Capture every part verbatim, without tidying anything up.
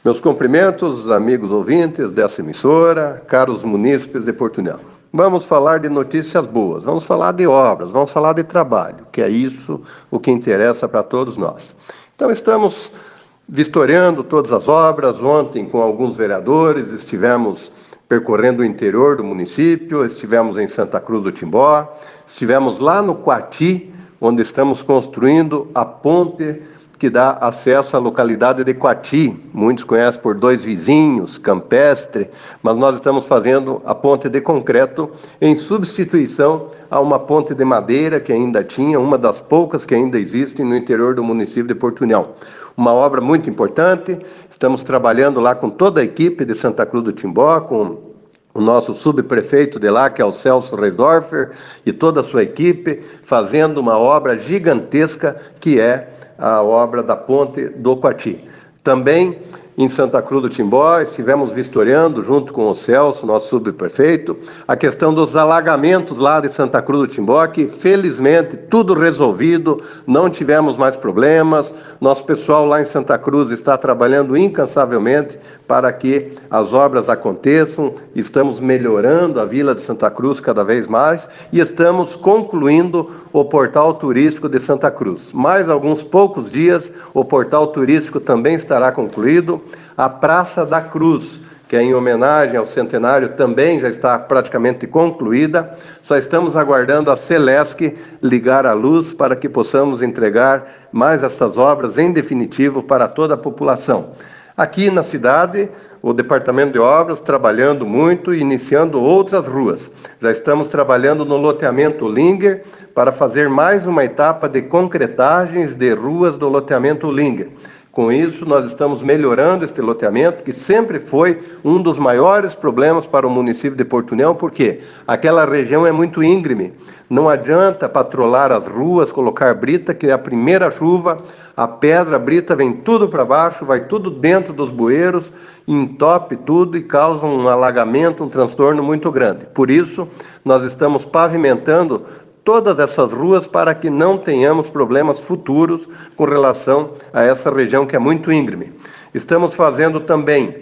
Meus cumprimentos, amigos ouvintes dessa emissora, caros munícipes de Porto União. Vamos falar de notícias boas, vamos falar de obras, vamos falar de trabalho, que é isso o que interessa para todos nós. Então estamos vistoriando todas as obras. Ontem, com alguns vereadores, estivemos percorrendo o interior do município, estivemos em Santa Cruz do Timbó, estivemos lá no Coati, onde estamos construindo a ponte que dá acesso à localidade de Coati. Muitos conhecem por Dois Vizinhos, Campestre, mas nós estamos fazendo a ponte de concreto em substituição a uma ponte de madeira que ainda tinha, uma das poucas que ainda existem no interior do município de Porto União. Uma obra muito importante. Estamos trabalhando lá com toda a equipe de Santa Cruz do Timbó, com o nosso subprefeito de lá, que é o Celso Reisdorfer, e toda a sua equipe, fazendo uma obra gigantesca que é a obra da ponte do Coati. Também em Santa Cruz do Timbó estivemos vistoriando, junto com o Celso, nosso subprefeito, a questão dos alagamentos lá de Santa Cruz do Timbó, que felizmente tudo resolvido, não tivemos mais problemas. Nosso pessoal lá em Santa Cruz está trabalhando incansavelmente para que as obras aconteçam. Estamos melhorando a Vila de Santa Cruz cada vez mais e estamos concluindo o portal turístico de Santa Cruz. Mais alguns poucos dias o portal turístico também estará concluído. A Praça da Cruz, que é em homenagem ao centenário, também já está praticamente concluída. Só estamos aguardando a Celesc ligar a luz para que possamos entregar mais essas obras em definitivo para toda a população. Aqui na cidade, o Departamento de Obras trabalhando muito e iniciando outras ruas. Já estamos trabalhando no loteamento Linger para fazer mais uma etapa de concretagens de ruas do loteamento Linger. Com isso, nós estamos melhorando este loteamento, que sempre foi um dos maiores problemas para o município de Porto União, porque aquela região é muito íngreme. Não adianta patrolar as ruas, colocar brita, que a primeira chuva, a pedra, a brita vem tudo para baixo, vai tudo dentro dos bueiros, entope tudo e causa um alagamento, um transtorno muito grande. Por isso, nós estamos pavimentando todas essas ruas para que não tenhamos problemas futuros com relação a essa região que é muito íngreme. Estamos fazendo também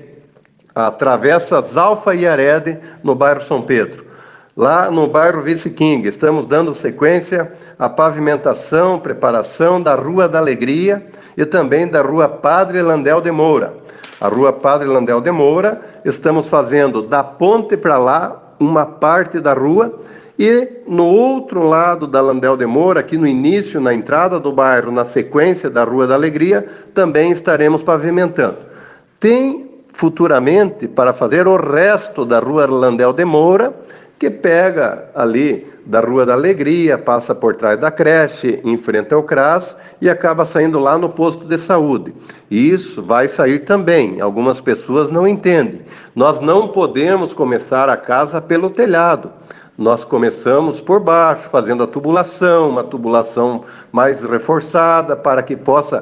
a travessa Zalfa e Arede no bairro São Pedro. Lá no bairro Vice King, estamos dando sequência à pavimentação, preparação da Rua da Alegria e também da Rua Padre Landel de Moura. A Rua Padre Landel de Moura, estamos fazendo da ponte para lá uma parte da rua. E no outro lado da Landel de Moura, aqui no início, na entrada do bairro, na sequência da Rua da Alegria, também estaremos pavimentando. Tem futuramente para fazer o resto da Rua Landel de Moura, que pega ali da Rua da Alegria, passa por trás da creche, em frente ao CRAS e acaba saindo lá no posto de saúde. Isso vai sair também. Algumas pessoas não entendem. Nós não podemos começar a casa pelo telhado. Nós começamos por baixo, fazendo a tubulação, uma tubulação mais reforçada para que possa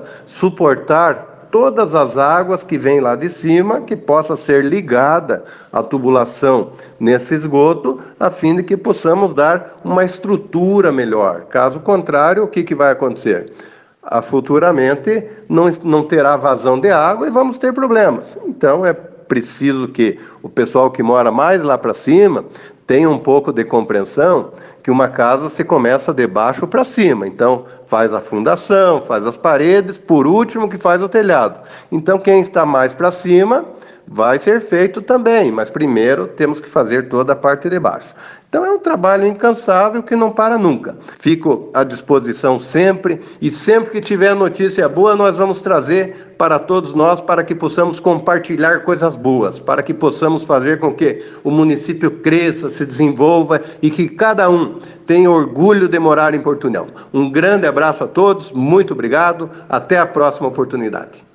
suportar todas as águas que vêm lá de cima, que possa ser ligada a tubulação nesse esgoto, a fim de que possamos dar uma estrutura melhor. Caso contrário, o que, que vai acontecer? Ah, futuramente não, não terá vazão de água e vamos ter problemas. Então é preciso que o pessoal que mora mais lá para cima tenha um pouco de compreensão que uma casa se começa de baixo para cima. Então, faz a fundação, faz as paredes, por último que faz o telhado. Então, quem está mais para cima vai ser feito também, mas primeiro temos que fazer toda a parte de baixo. Então é um trabalho incansável que não para nunca. Fico à disposição sempre e sempre que tiver notícia boa nós vamos trazer para todos nós, para que possamos compartilhar coisas boas, para que possamos fazer com que o município cresça, se desenvolva e que cada um tenha orgulho de morar em Porto União. Um grande abraço a todos, muito obrigado, até a próxima oportunidade.